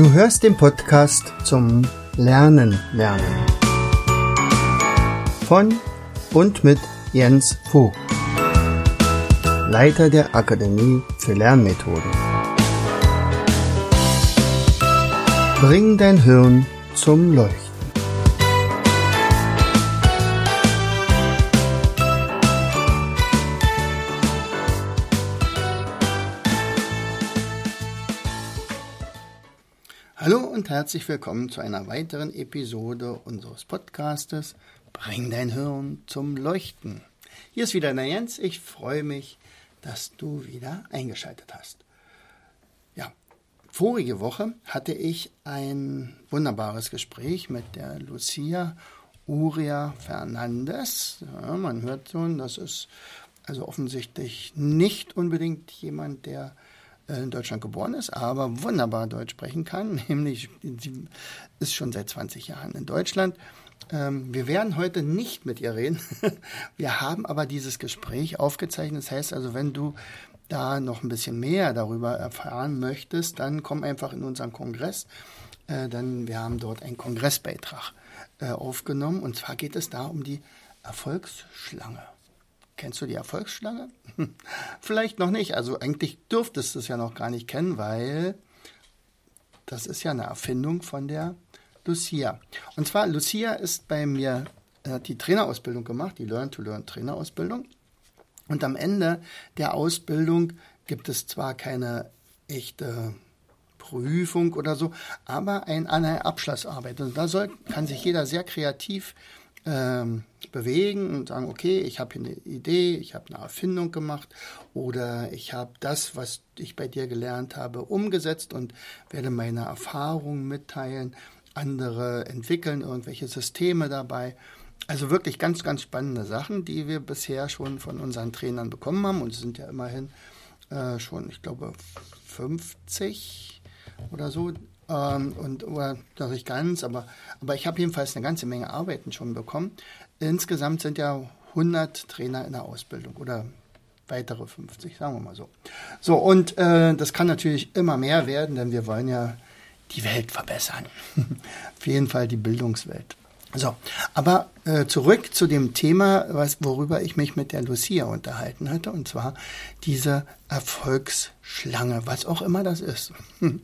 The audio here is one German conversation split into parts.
Du hörst den Podcast zum Lernen. Von und mit Jens Vogt, Leiter der Akademie für Lernmethoden. Bring dein Hirn zum Leuchten. Hallo und herzlich willkommen zu einer weiteren Episode unseres Podcastes Bring dein Hirn zum Leuchten. Hier ist wieder der Jens. Ich freue mich, dass du wieder eingeschaltet hast. Ja, vorige Woche hatte ich ein wunderbares Gespräch mit der Lucia Uria Fernandes. Ja, man hört schon, das ist also offensichtlich nicht unbedingt jemand, der in Deutschland geboren ist, aber wunderbar Deutsch sprechen kann, nämlich sie ist schon seit 20 Jahren in Deutschland. Wir werden heute nicht mit ihr reden, wir haben aber dieses Gespräch aufgezeichnet. Das heißt also, wenn du da noch ein bisschen mehr darüber erfahren möchtest, dann komm einfach in unseren Kongress, denn wir haben dort einen Kongressbeitrag aufgenommen und zwar geht es da um die Erfolgsschlange. Kennst du die Erfolgsschlange? Vielleicht noch nicht. Also eigentlich dürftest du es ja noch gar nicht kennen, weil das ist ja eine Erfindung von der Lucia. Und zwar, Lucia ist bei mir, hat die Trainerausbildung gemacht, die Learn-to-Learn-Trainerausbildung. Und am Ende der Ausbildung gibt es zwar keine echte Prüfung oder so, aber eine Abschlussarbeit. Und da kann sich jeder sehr kreativ bewegen und sagen, okay, ich habe hier eine Idee, ich habe eine Erfindung gemacht oder ich habe das, was ich bei dir gelernt habe, umgesetzt und werde meine Erfahrungen mitteilen. Andere entwickeln irgendwelche Systeme dabei. Also wirklich ganz, ganz spannende Sachen, die wir bisher schon von unseren Trainern bekommen haben. Und es sind ja immerhin schon, ich glaube, 50 oder so. Oder nicht ganz, aber ich habe jedenfalls eine ganze Menge Arbeiten schon bekommen. Insgesamt sind ja 100 Trainer in der Ausbildung oder weitere 50, sagen wir mal so. So, und das kann natürlich immer mehr werden, denn wir wollen ja die Welt verbessern. Auf jeden Fall die Bildungswelt. So, aber zurück zu dem Thema, worüber ich mich mit der Lucia unterhalten hatte, und zwar diese Erfolgsschlange, was auch immer das ist.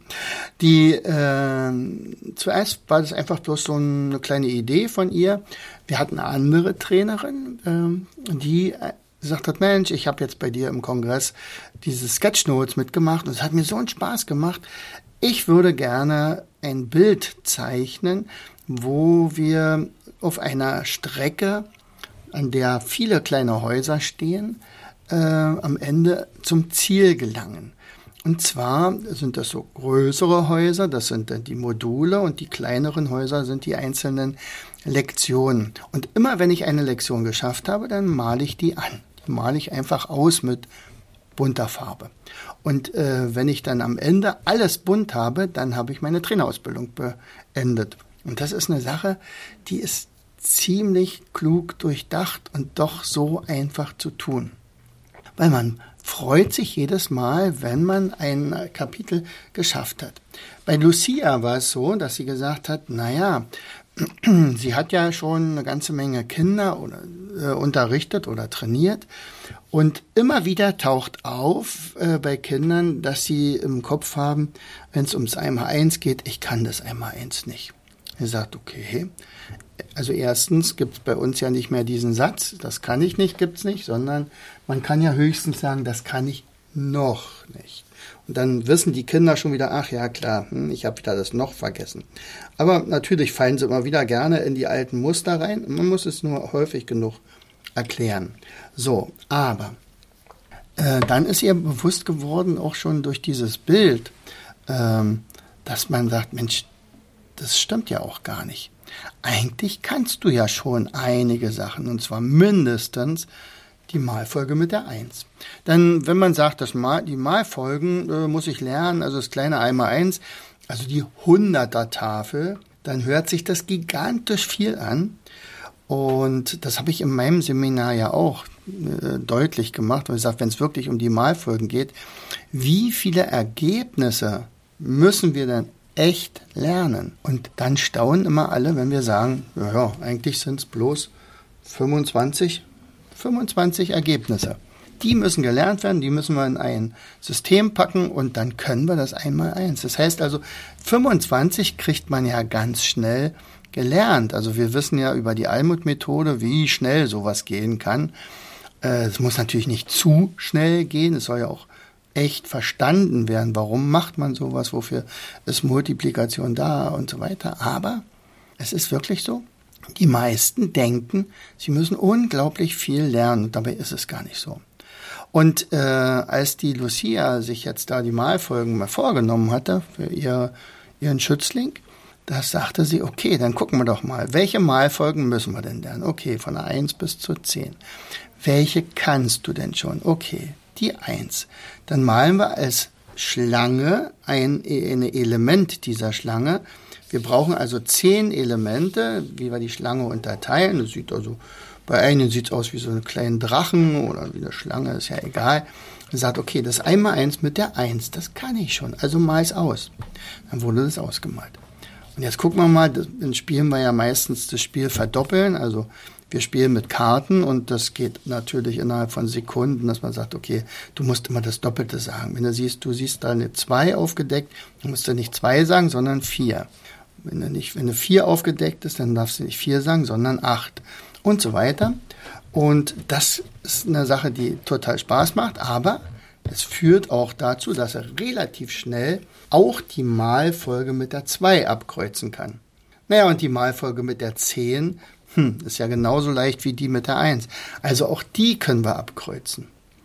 Zuerst war das einfach bloß so eine kleine Idee von ihr. Wir hatten eine andere Trainerin, die gesagt hat, Mensch, ich habe jetzt bei dir im Kongress diese Sketchnotes mitgemacht und es hat mir so einen Spaß gemacht. Ich würde gerne ein Bild zeichnen, wo wir auf einer Strecke, an der viele kleine Häuser stehen, am Ende zum Ziel gelangen. Und zwar sind das so größere Häuser, das sind dann die Module und die kleineren Häuser sind die einzelnen Lektionen. Und immer wenn ich eine Lektion geschafft habe, dann male ich die an. Die male ich einfach aus mit bunter Farbe. Und wenn ich dann am Ende alles bunt habe, dann habe ich meine Trainerausbildung beendet. Und das ist eine Sache, die ist ziemlich klug durchdacht und doch so einfach zu tun. Weil man freut sich jedes Mal, wenn man ein Kapitel geschafft hat. Bei Lucia war es so, dass sie gesagt hat, naja, sie hat ja schon eine ganze Menge Kinder unterrichtet oder trainiert und immer wieder taucht auf bei Kindern, dass sie im Kopf haben, wenn es ums 1x1 geht, ich kann das 1x1 nicht. Er sagt, okay, also erstens gibt es bei uns ja nicht mehr diesen Satz, das kann ich nicht, gibt's nicht, sondern man kann ja höchstens sagen, das kann ich noch nicht. Und dann wissen die Kinder schon wieder, ach ja klar, ich habe wieder das noch vergessen. Aber natürlich fallen sie immer wieder gerne in die alten Muster rein. Man muss es nur häufig genug erklären. So, aber dann ist ihr bewusst geworden, auch schon durch dieses Bild, dass man sagt, Mensch, das stimmt ja auch gar nicht. Eigentlich kannst du ja schon einige Sachen, und zwar mindestens die Malfolge mit der 1. Denn wenn man sagt, die Malfolgen muss ich lernen, also das kleine 1x1, also die 100er-Tafel, dann hört sich das gigantisch viel an. Und das habe ich in meinem Seminar ja auch deutlich gemacht. Und ich sage, wenn es wirklich um die Malfolgen geht, wie viele Ergebnisse müssen wir denn echt lernen. Und dann staunen immer alle, wenn wir sagen, ja, eigentlich sind es bloß 25 Ergebnisse. Die müssen gelernt werden, die müssen wir in ein System packen und dann können wir das 1x1. Das heißt also, 25 kriegt man ja ganz schnell gelernt. Also wir wissen ja über die Almut-Methode, wie schnell sowas gehen kann. Es muss natürlich nicht zu schnell gehen, es soll ja auch echt verstanden werden, warum macht man sowas, wofür ist Multiplikation da und so weiter. Aber es ist wirklich so, die meisten denken, sie müssen unglaublich viel lernen und dabei ist es gar nicht so. Und als die Lucia sich jetzt da die Malfolgen mal vorgenommen hatte für ihren Schützling, da sagte sie, okay, dann gucken wir doch mal, welche Malfolgen müssen wir denn lernen? Okay, von der 1 bis zur 10. Welche kannst du denn schon? Okay, die 1. Dann malen wir als Schlange ein Element dieser Schlange. Wir brauchen also 10 Elemente, wie wir die Schlange unterteilen. Das sieht also, bei einem sieht es aus wie so einen kleinen Drachen oder wie eine Schlange, ist ja egal. Er sagt, okay, das 1x1 mit der 1, das kann ich schon, also mal es aus. Dann wurde das ausgemalt. Und jetzt gucken wir mal, dann spielen wir ja meistens das Spiel verdoppeln, also wir spielen mit Karten und das geht natürlich innerhalb von Sekunden, dass man sagt, okay, du musst immer das Doppelte sagen. Wenn du siehst da eine 2 aufgedeckt, dann musst du nicht 2 sagen, sondern 4. Wenn eine 4 aufgedeckt ist, dann darfst du nicht 4 sagen, sondern 8 und so weiter. Und das ist eine Sache, die total Spaß macht, aber es führt auch dazu, dass er relativ schnell auch die Malfolge mit der 2 abkreuzen kann. Naja, und die Malfolge mit der 10, ist ja genauso leicht wie die mit der 1. Also auch die können wir abkreuzen.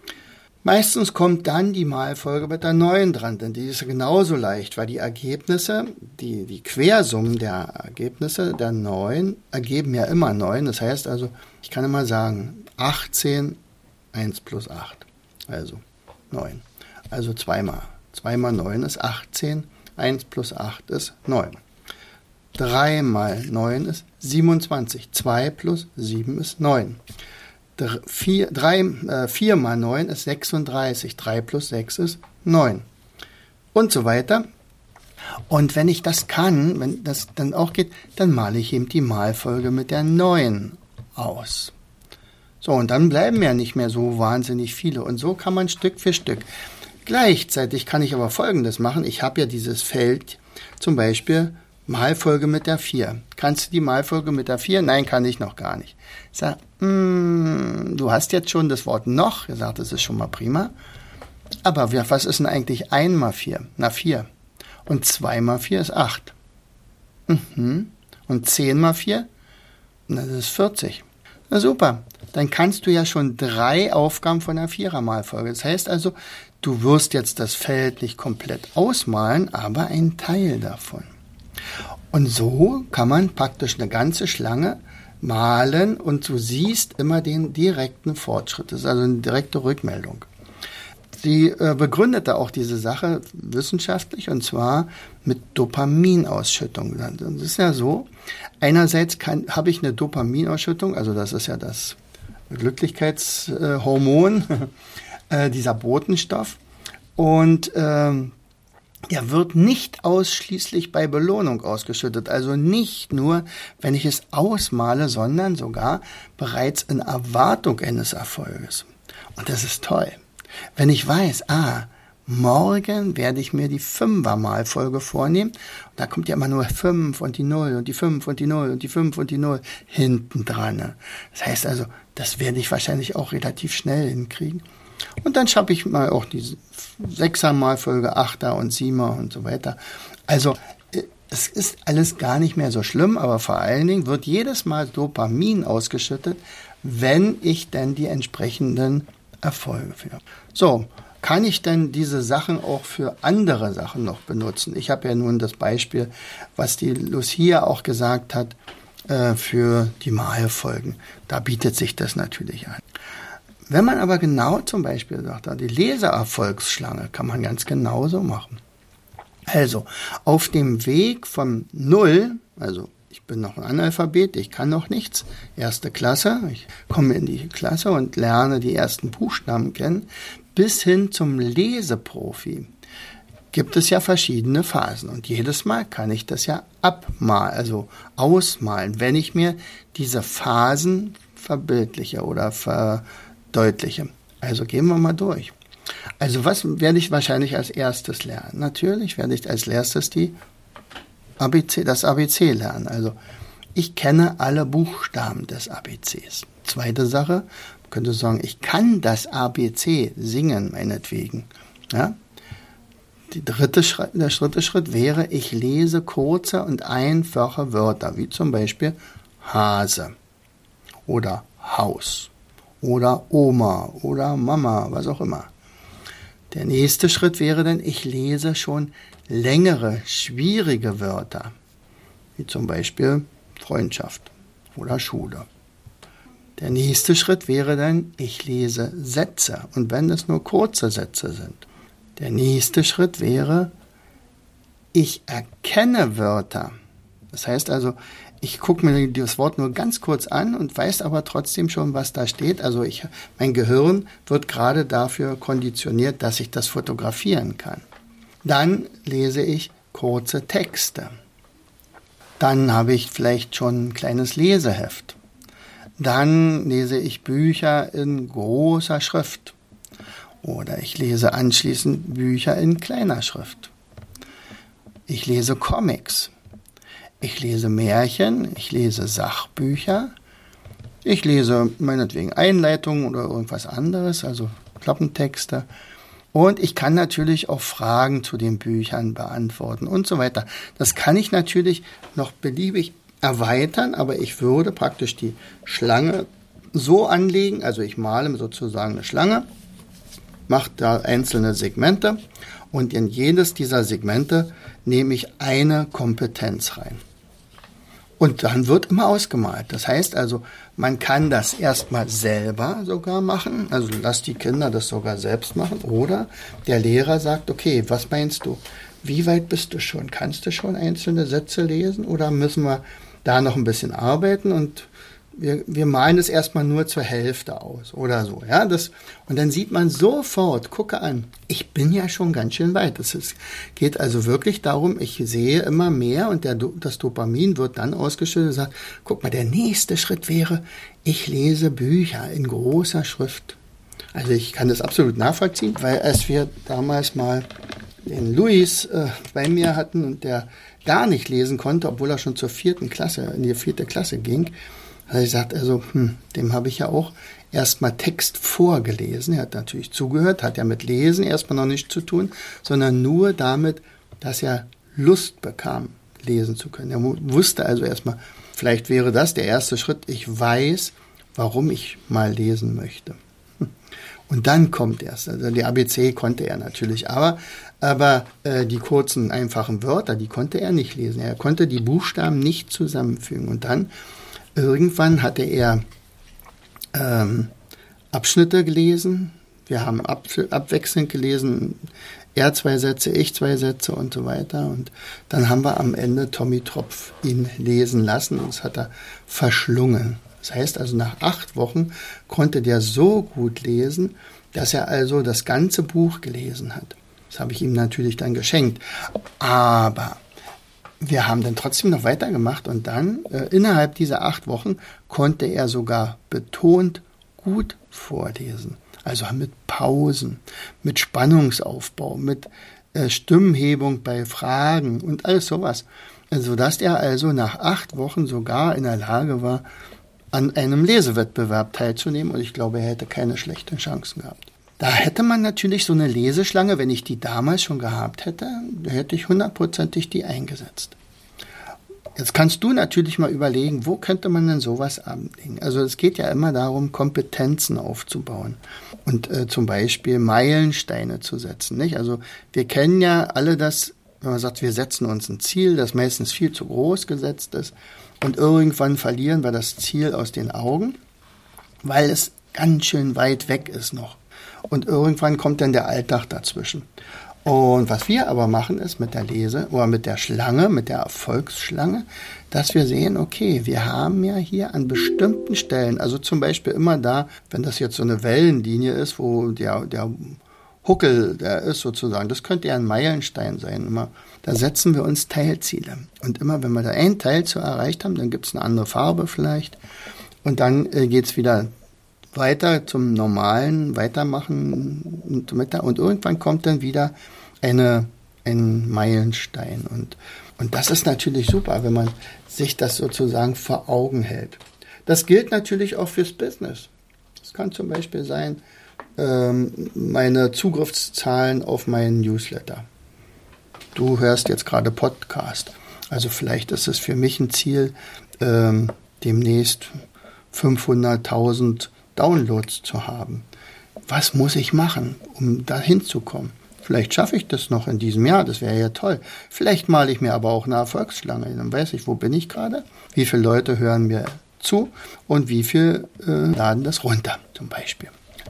Meistens kommt dann die Malfolge mit der 9 dran, denn die ist genauso leicht, weil die Ergebnisse, die Quersummen der Ergebnisse der 9 ergeben ja immer 9. Das heißt also, ich kann immer sagen, 18, 1 plus 8, also 9. Also 2 mal 9 ist 18, 1 plus 8 ist 9. 3 mal 9 ist 27, 2 plus 7 ist 9. 4 mal 9 ist 36, 3 plus 6 ist 9. Und so weiter. Und wenn ich das kann, wenn das dann auch geht, dann male ich eben die Malfolge mit der 9 aus. So, und dann bleiben ja nicht mehr so wahnsinnig viele. Und so kann man Stück für Stück. Gleichzeitig kann ich aber Folgendes machen. Ich habe ja dieses Feld, zum Beispiel Malfolge mit der 4. Kannst du die Malfolge mit der 4? Nein, kann ich noch gar nicht. Ich sage, du hast jetzt schon das Wort noch. Er sagt, das ist schon mal prima. Aber was ist denn eigentlich 1 mal 4? Na, 4. Und 2 mal 4 ist 8. Und 10 mal 4? Na, das ist 40. Na super. Dann kannst du ja schon 3 Aufgaben von der 4er-Malfolge. Das heißt also, du wirst jetzt das Feld nicht komplett ausmalen, aber einen Teil davon. Und so kann man praktisch eine ganze Schlange malen und du siehst immer den direkten Fortschritt. Das ist also eine direkte Rückmeldung. Sie begründete auch diese Sache wissenschaftlich und zwar mit Dopaminausschüttung. Das ist ja so, einerseits habe ich eine Dopaminausschüttung, also das ist ja das Glücklichkeitshormon, dieser Botenstoff. Und der wird nicht ausschließlich bei Belohnung ausgeschüttet, also nicht nur, wenn ich es ausmale, sondern sogar bereits in Erwartung eines Erfolges. Und das ist toll. Wenn ich weiß, morgen werde ich mir die 5er-Malfolge vornehmen, und da kommt ja immer nur 5 und die 0 und die 5 und die 0 und die 5 und die 0 hinten dran. Das heißt also, das werde ich wahrscheinlich auch relativ schnell hinkriegen. Und dann schaffe ich mal auch diese 6er-Malfolge, 8er und 7er und so weiter. Also es ist alles gar nicht mehr so schlimm, aber vor allen Dingen wird jedes Mal Dopamin ausgeschüttet, wenn ich denn die entsprechenden Erfolge führe. So, kann ich denn diese Sachen auch für andere Sachen noch benutzen? Ich habe ja nun das Beispiel, was die Lucia auch gesagt hat, für die Malfolgen. Da bietet sich das natürlich an. Wenn man aber genau zum Beispiel sagt, die Leseerfolgsschlange kann man ganz genauso machen. Also auf dem Weg von 0, also ich bin noch ein Analphabet, ich kann noch nichts, 1. Klasse, ich komme in die Klasse und lerne die ersten Buchstaben kennen, bis hin zum Leseprofi. gibt es ja verschiedene Phasen. Und jedes Mal kann ich das ja ausmalen, wenn ich mir diese Phasen verbildliche oder verdeutliche. Also gehen wir mal durch. Also was werde ich wahrscheinlich als erstes lernen? Natürlich werde ich als erstes das ABC lernen. Also ich kenne alle Buchstaben des ABCs. Zweite Sache, man könnte sagen, ich kann das ABC singen, meinetwegen. Ja? Der dritte Schritt wäre, ich lese kurze und einfache Wörter, wie zum Beispiel Hase oder Haus oder Oma oder Mama, was auch immer. Der nächste Schritt wäre dann, ich lese schon längere, schwierige Wörter, wie zum Beispiel Freundschaft oder Schule. Der nächste Schritt wäre dann, ich lese Sätze, und wenn es nur kurze Sätze sind. Der nächste Schritt wäre, ich erkenne Wörter. Das heißt also, ich gucke mir das Wort nur ganz kurz an und weiß aber trotzdem schon, was da steht. Also mein Gehirn wird gerade dafür konditioniert, dass ich das fotografieren kann. Dann lese ich kurze Texte. Dann habe ich vielleicht schon ein kleines Leseheft. Dann lese ich Bücher in großer Schrift. Oder ich lese anschließend Bücher in kleiner Schrift. Ich lese Comics. Ich lese Märchen. Ich lese Sachbücher. Ich lese meinetwegen Einleitungen oder irgendwas anderes, also Klappentexte. Und ich kann natürlich auch Fragen zu den Büchern beantworten und so weiter. Das kann ich natürlich noch beliebig erweitern, aber ich würde praktisch die Schlange so anlegen, also ich male sozusagen eine Schlange, mache da einzelne Segmente und in jedes dieser Segmente nehme ich eine Kompetenz rein. Und dann wird immer ausgemalt. Das heißt also, man kann das erstmal selber sogar machen. Also lass die Kinder das sogar selbst machen. Oder der Lehrer sagt, okay, was meinst du? Wie weit bist du schon? Kannst du schon einzelne Sätze lesen? Oder müssen wir da noch ein bisschen arbeiten? Und wir malen es erstmal nur zur Hälfte aus oder so. Ja, und dann sieht man sofort, gucke an, ich bin ja schon ganz schön weit. Geht also wirklich darum, ich sehe immer mehr und das Dopamin wird dann ausgeschüttet und sagt, guck mal, der nächste Schritt wäre, ich lese Bücher in großer Schrift. Also ich kann das absolut nachvollziehen, weil als wir damals mal den Luis bei mir hatten und der gar nicht lesen konnte, obwohl er schon in die 4. Klasse ging, hat er gesagt, also dem habe ich ja auch erstmal Text vorgelesen. Er hat natürlich zugehört, hat ja mit Lesen erstmal noch nichts zu tun, sondern nur damit, dass er Lust bekam, lesen zu können. Er wusste also erstmal, vielleicht wäre das der erste Schritt, ich weiß, warum ich mal lesen möchte. Und dann kommt erst, also die ABC konnte er natürlich, aber die kurzen, einfachen Wörter, die konnte er nicht lesen. Er konnte die Buchstaben nicht zusammenfügen. Und dann irgendwann hatte er Abschnitte gelesen. Wir haben abwechselnd gelesen, er 2 Sätze, ich 2 Sätze und so weiter. Und dann haben wir am Ende Tommy Tropf ihn lesen lassen und das hat er verschlungen. Das heißt also, nach 8 Wochen konnte der so gut lesen, dass er also das ganze Buch gelesen hat. Das habe ich ihm natürlich dann geschenkt. Aber wir haben dann trotzdem noch weitergemacht und dann innerhalb dieser 8 Wochen konnte er sogar betont gut vorlesen. Also mit Pausen, mit Spannungsaufbau, mit Stimmhebung bei Fragen und alles sowas. Sodass er also nach 8 Wochen sogar in der Lage war, an einem Lesewettbewerb teilzunehmen und ich glaube, er hätte keine schlechten Chancen gehabt. Da hätte man natürlich so eine Leseschlange, wenn ich die damals schon gehabt hätte, hätte ich 100%ig die eingesetzt. Jetzt kannst du natürlich mal überlegen, wo könnte man denn sowas anlegen? Also es geht ja immer darum, Kompetenzen aufzubauen und zum Beispiel Meilensteine zu setzen, nicht? Also wir kennen ja alle das, wenn man sagt, wir setzen uns ein Ziel, das meistens viel zu groß gesetzt ist und irgendwann verlieren wir das Ziel aus den Augen, weil es ganz schön weit weg ist noch. Und irgendwann kommt dann der Alltag dazwischen. Und was wir aber machen ist mit der Schlange, mit der Erfolgsschlange, dass wir sehen, okay, wir haben ja hier an bestimmten Stellen, also zum Beispiel immer da, wenn das jetzt so eine Wellenlinie ist, wo der Huckel, der ist sozusagen, das könnte ja ein Meilenstein sein. Immer, da setzen wir uns Teilziele. Und immer, wenn wir da ein Teil zu erreicht haben, dann gibt es eine andere Farbe vielleicht. Und dann geht es wieder weiter zum normalen Weitermachen und irgendwann kommt dann wieder ein Meilenstein. Und das ist natürlich super, wenn man sich das sozusagen vor Augen hält. Das gilt natürlich auch fürs Business. Das kann zum Beispiel sein, meine Zugriffszahlen auf meinen Newsletter. Du hörst jetzt gerade Podcast. Also vielleicht ist es für mich ein Ziel, demnächst 500.000 Downloads zu haben. Was muss ich machen, um da hinzukommen? Vielleicht schaffe ich das noch in diesem Jahr, das wäre ja toll. Vielleicht male ich mir aber auch eine Erfolgsschlange. Dann weiß ich, wo bin ich gerade, wie viele Leute hören mir zu und wie viel laden das runter zum Beispiel.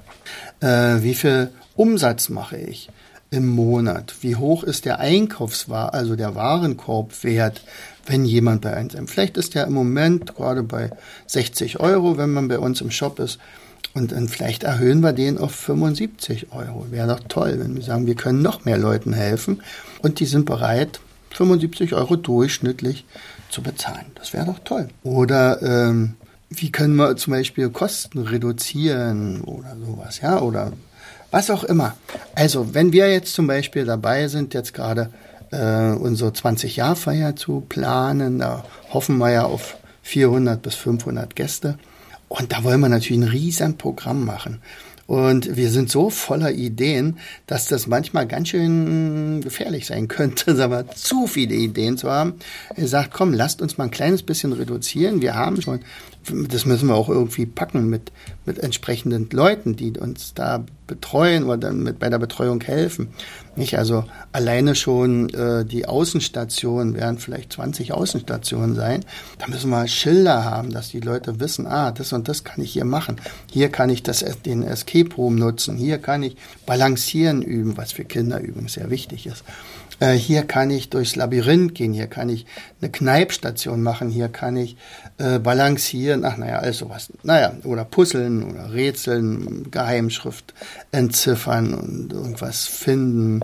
Wie viel Umsatz mache ich im Monat? Wie hoch ist der also der Warenkorbwert, wenn jemand bei uns ist? Vielleicht ist der im Moment gerade bei 60 €, wenn man bei uns im Shop ist. Und dann vielleicht erhöhen wir den auf 75 €. Wäre doch toll, wenn wir sagen, wir können noch mehr Leuten helfen. Und die sind bereit, 75 € durchschnittlich zu bezahlen. Das wäre doch toll. Oder wie können wir zum Beispiel Kosten reduzieren oder sowas, ja, oder was auch immer. Also, wenn wir jetzt zum Beispiel dabei sind, jetzt gerade unsere 20-Jahr-Feier zu planen, da hoffen wir ja auf 400 bis 500 Gäste. Und da wollen wir natürlich ein riesen Programm machen. Und wir sind so voller Ideen, dass das manchmal ganz schön gefährlich sein könnte, sagen wir, zu viele Ideen zu haben. Er sagt, komm, lasst uns mal ein kleines bisschen reduzieren. Wir haben schon, das müssen wir auch irgendwie packen mit entsprechenden Leuten, die uns da betreuen oder dann bei der Betreuung helfen. Nicht? Also alleine schon die Außenstationen werden vielleicht 20 Außenstationen sein. Da müssen wir Schilder haben, dass die Leute wissen, das und das kann ich hier machen. Hier kann ich den Escape Room nutzen. Hier kann ich Balancieren üben, was für Kinder übrigens sehr wichtig ist. Hier kann ich durchs Labyrinth gehen, hier kann ich eine Kneipstation machen, hier kann ich balancieren, alles sowas. Oder puzzeln oder rätseln, Geheimschrift entziffern und irgendwas finden,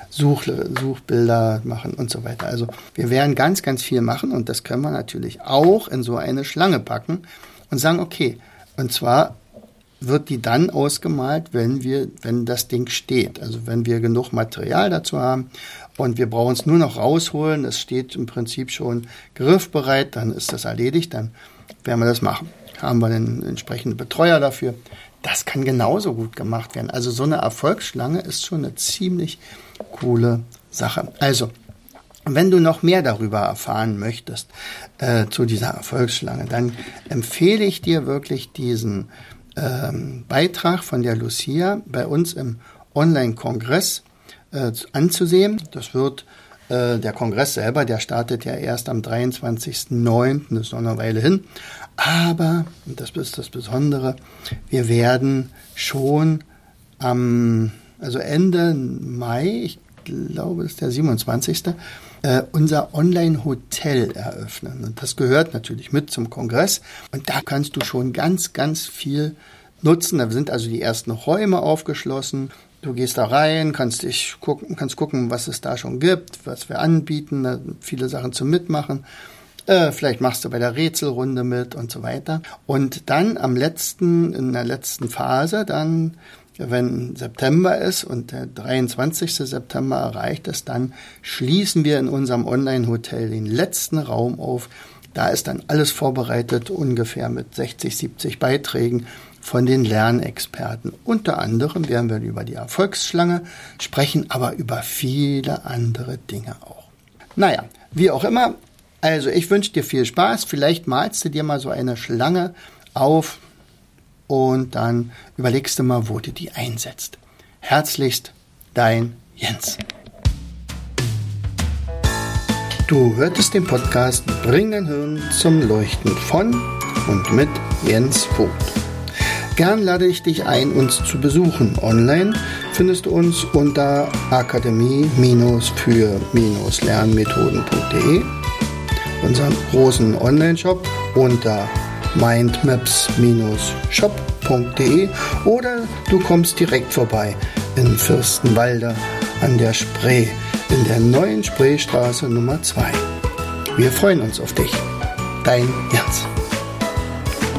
Suchbilder machen und so weiter. Also wir werden ganz, ganz viel machen und das können wir natürlich auch in so eine Schlange packen und sagen, okay, und zwar wird die dann ausgemalt, wenn das Ding steht. Also wenn wir genug Material dazu haben und wir brauchen es nur noch rausholen, es steht im Prinzip schon griffbereit, dann ist das erledigt, dann werden wir das machen. Haben wir den entsprechenden Betreuer dafür. Das kann genauso gut gemacht werden. Also so eine Erfolgsschlange ist schon eine ziemlich coole Sache. Also, wenn du noch mehr darüber erfahren möchtest, zu dieser Erfolgsschlange, dann empfehle ich dir wirklich diesen Beitrag von der Lucia bei uns im Online-Kongress anzusehen. Das wird der Kongress selber, der startet ja erst am 23.09., das ist noch eine Weile hin. Aber, und das ist das Besondere, wir werden schon Ende Mai, ich glaube, es ist der 27., unser Online-Hotel eröffnen. Und das gehört natürlich mit zum Kongress. Und da kannst du schon ganz, ganz viel nutzen. Da sind also die ersten Räume aufgeschlossen. Du gehst da rein, kannst gucken, was es da schon gibt, was wir anbieten, da sind viele Sachen zum Mitmachen. Vielleicht machst du bei der Rätselrunde mit und so weiter. Und dann in der letzten Phase, dann, wenn September ist und der 23. September erreicht ist, dann schließen wir in unserem Online-Hotel den letzten Raum auf. Da ist dann alles vorbereitet, ungefähr mit 60, 70 Beiträgen von den Lernexperten. Unter anderem werden wir über die Erfolgsschlange sprechen, aber über viele andere Dinge auch. Wie auch immer, also ich wünsche dir viel Spaß. Vielleicht malst du dir mal so eine Schlange auf und dann überlegst du mal, wo du die einsetzt. Herzlichst, dein Jens. Du hörtest den Podcast Bring dein Hirn zum Leuchten von und mit Jens Vogt. Gern lade ich dich ein, uns zu besuchen. Online findest du uns unter akademie-für-lernmethoden.de, unseren großen Online-Shop unter mindmaps-shop.de oder du kommst direkt vorbei in Fürstenwalde an der Spree, in der neuen Spreestraße Nummer 2. Wir freuen uns auf dich. Dein Jens.